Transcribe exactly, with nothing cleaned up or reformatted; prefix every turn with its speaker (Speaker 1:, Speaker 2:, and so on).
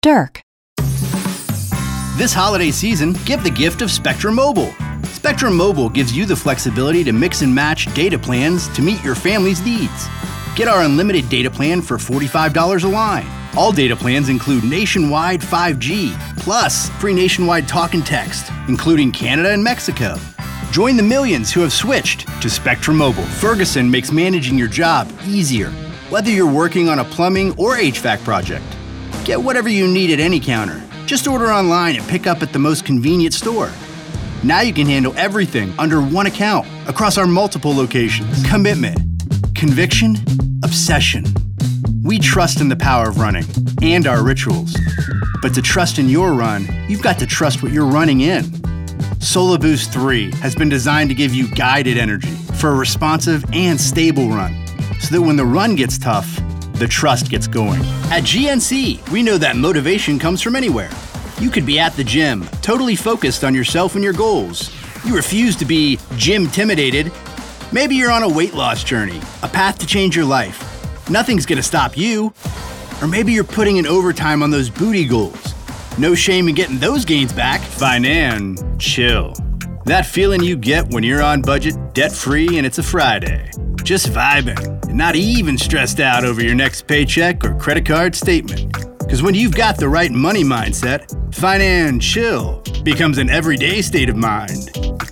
Speaker 1: Dirk.
Speaker 2: This holiday season, give the gift of Spectrum Mobile. Spectrum Mobile gives you the flexibility to mix and match data plans to meet your family's needs. Get our unlimited data plan for forty-five dollars a line. All data plans include nationwide five G, plus free nationwide talk and text, including Canada and Mexico. Join the millions who have switched to Spectrum Mobile. Ferguson makes managing your job easier, whether you're working on a plumbing or H V A C project. Get whatever you need at any counter. Just order online and pick up at the most convenient store. Now you can handle everything under one account across our multiple locations. Commitment, conviction, obsession. We trust in the power of running and our rituals. But to trust in your run, you've got to trust what you're running in. SolaBoost three has been designed to give you guided energy for a responsive and stable run, so that when the run gets tough, the trust gets going. At G N C, we know that motivation comes from anywhere. You could be at the gym, totally focused on yourself and your goals. You refuse to be gym-timidated. Maybe you're on a weight loss journey, a path to change your life. Nothing's gonna stop you. Or maybe you're putting in overtime on those booty goals. No shame in getting those gains back. Finan-chill. That feeling you get when you're on budget, debt-free, and it's a Friday. Just vibing and not even stressed out over your next paycheck or credit card statement. Because when you've got the right money mindset, Finan-chill becomes an everyday state of mind.